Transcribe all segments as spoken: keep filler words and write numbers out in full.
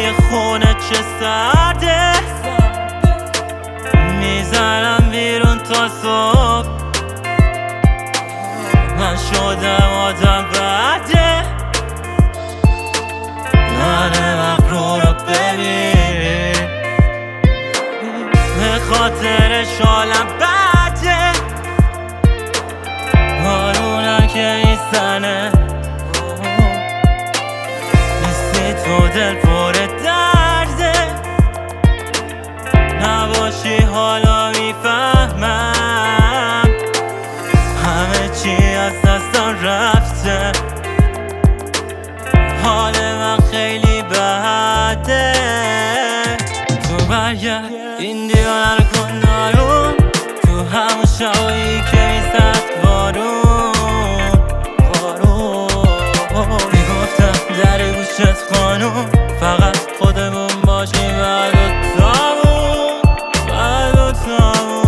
توی خونه چه سرده، میزنم بیرون تا صبح. من شدم آدم بده، من مغرور رو ببین، به خاطرش حالم بده. بارونم که میزنه، نیستی تو دل پر درده. نباشی حالا میفهمم همه چی از دستم رفته. حال من خیلی بده، تو برگرد این دیوانه رو کن نارون، تو همون شبایی که میزد بارون بارون. میگفتم در گوشت خانون، فقط خودمون باشیم بعد و تموم، بعد و تموم.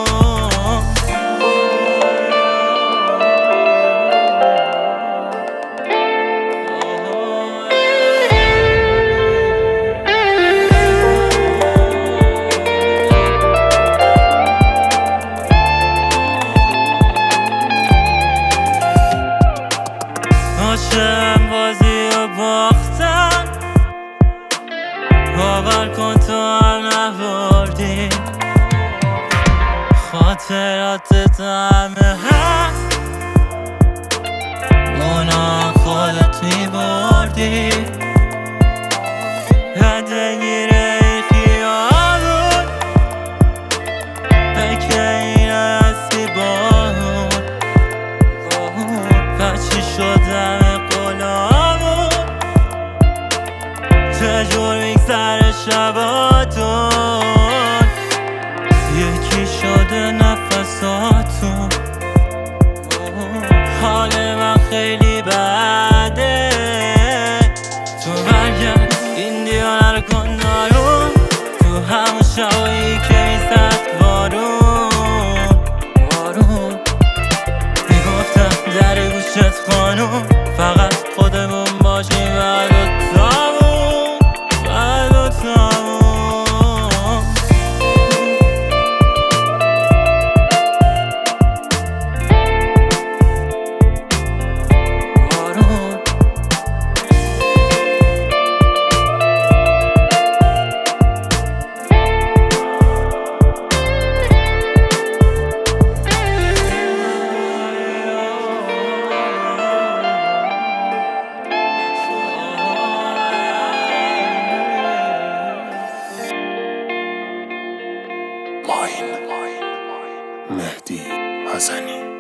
عاشقم بازی رو باختم، باور کن تو هم نبردی. خاطراتت همه هست، اونا خودت میبردی. دلگیره ای خیابون، فکر این هستی باهون. بچی شدم غلامون، چجور میگذره شباتون، یکی شده نفساتون. حال من خیلی بده، تو برگرد این دیوانه رو کن نارون، تو همون شبایی که میزد بارون بارون. میگفتم در گوشت خانون، فقط خودمون باشیم بعد و تموم، بعد و تموم. ماین مهدی حسنی.